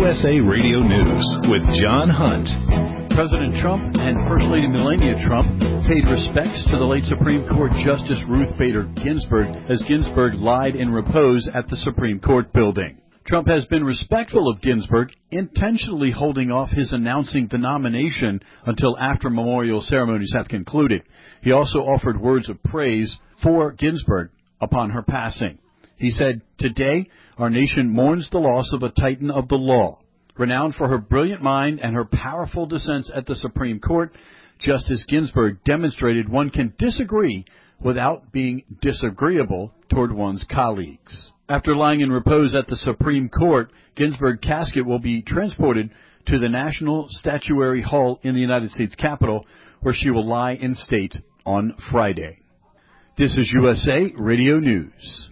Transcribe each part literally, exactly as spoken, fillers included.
U S A Radio News with John Hunt. President Trump and First Lady Melania Trump paid respects to the late Supreme Court Justice Ruth Bader Ginsburg as Ginsburg lied in repose at the Supreme Court building. Trump has been respectful of Ginsburg, intentionally holding off his announcing the nomination until after memorial ceremonies have concluded. He also offered words of praise for Ginsburg upon her passing. He said, "Today, our nation mourns the loss of a titan of the law. Renowned for her brilliant mind and her powerful dissents at the Supreme Court, Justice Ginsburg demonstrated one can disagree without being disagreeable toward one's colleagues." After lying in repose at the Supreme Court, Ginsburg's casket will be transported to the National Statuary Hall in the United States Capitol, where she will lie in state on Friday. This is U S A Radio News.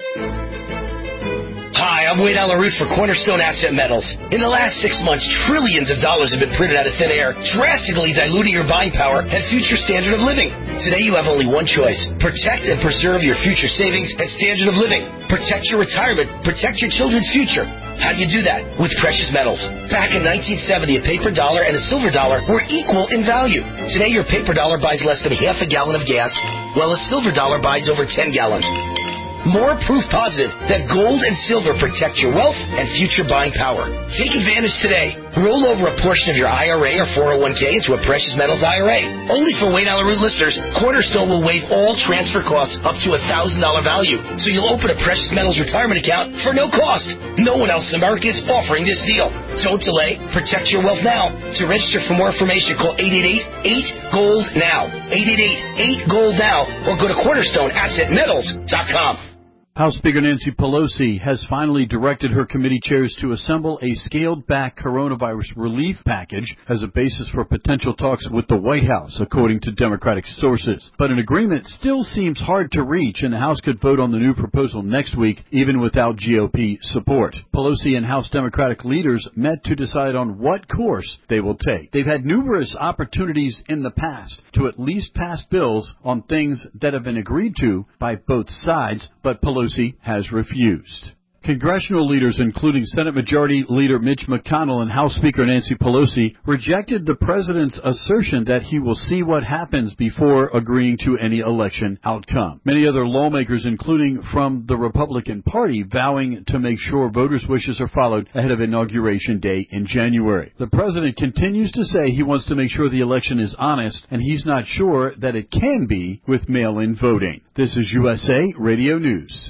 Hi, I'm Wade Alaroot for Cornerstone Asset Metals. In the last six months, trillions of dollars have been printed out of thin air, drastically diluting your buying power and future standard of living. Today, you have only one choice. Protect and preserve your future savings and standard of living. Protect your retirement. Protect your children's future. How do you do that? With precious metals. Back in nineteen seventy, a paper dollar and a silver dollar were equal in value. Today, your paper dollar buys less than half a gallon of gas, while a silver dollar buys over ten gallons. More proof positive that gold and silver protect your wealth and future buying power. Take advantage today. Roll over a portion of your I R A or four oh one k into a precious metals I R A. Only for Wade Alaroot listeners, Cornerstone will waive all transfer costs up to a one thousand dollars value. So you'll open a precious metals retirement account for no cost. No one else in America is offering this deal. Don't delay. Protect your wealth now. To register for more information, call eight eight eight, eight, gold now. eight eight eight, eight, gold now. Or go to cornerstone asset metals dot com. House Speaker Nancy Pelosi has finally directed her committee chairs to assemble a scaled-back coronavirus relief package as a basis for potential talks with the White House, according to Democratic sources. But an agreement still seems hard to reach, and the House could vote on the new proposal next week, even without G O P support. Pelosi and House Democratic leaders met to decide on what course they will take. They've had numerous opportunities in the past to at least pass bills on things that have been agreed to by both sides, but Pelosi has refused. Congressional leaders, including Senate Majority Leader Mitch McConnell and House Speaker Nancy Pelosi, rejected the president's assertion that he will see what happens before agreeing to any election outcome. Many other lawmakers, including from the Republican Party, vowing to make sure voters' wishes are followed ahead of Inauguration Day in January. The president continues to say he wants to make sure the election is honest, and he's not sure that it can be with mail-in voting. This is U S A Radio News.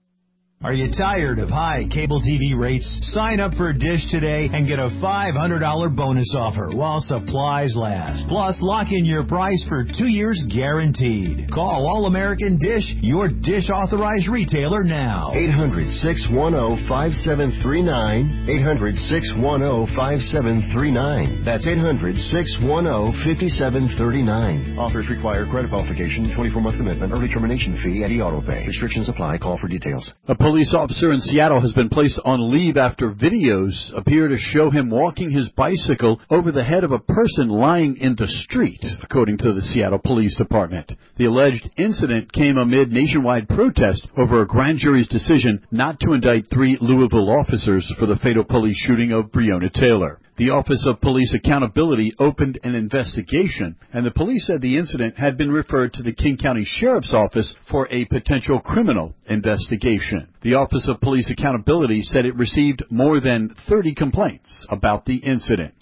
Are you tired of high cable T V rates? Sign up for Dish today and get a five hundred dollars bonus offer while supplies last. Plus, lock in your price for two years guaranteed. Call All-American Dish, your Dish authorized retailer now. eight hundred, six one zero, five seven three nine. eight hundred, six one zero, five seven three nine. That's eight hundred, six one zero, five seven three nine. Offers require credit qualification, twenty-four month commitment, early termination fee, and e-auto pay. Restrictions apply. Call for details. A police officer in Seattle has been placed on leave after videos appear to show him walking his bicycle over the head of a person lying in the street, according to the Seattle Police Department. The alleged incident came amid nationwide protest over a grand jury's decision not to indict three Louisville officers for the fatal police shooting of Breonna Taylor. The Office of Police Accountability opened an investigation, and the police said the incident had been referred to the King County Sheriff's Office for a potential criminal investigation. The Office of Police Accountability said it received more than thirty complaints about the incident.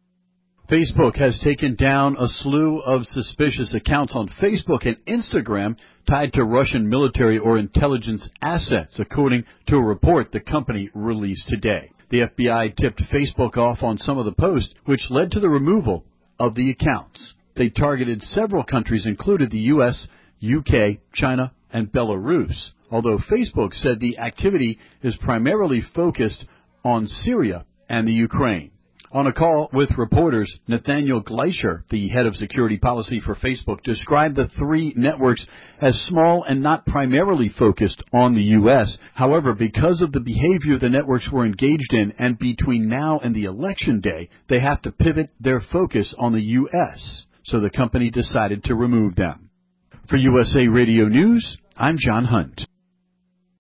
Facebook has taken down a slew of suspicious accounts on Facebook and Instagram tied to Russian military or intelligence assets, according to a report the company released today. The F B I tipped Facebook off on some of the posts, which led to the removal of the accounts. They targeted several countries, including the U S, U K, China, and Belarus, although Facebook said the activity is primarily focused on Syria and the Ukraine. On a call with reporters, Nathaniel Gleicher, the head of security policy for Facebook, described the three networks as small and not primarily focused on the U S. However, because of the behavior the networks were engaged in and between now and the election day, they have to pivot their focus on the U S. So the company decided to remove them. For U S A Radio News, I'm John Hunt.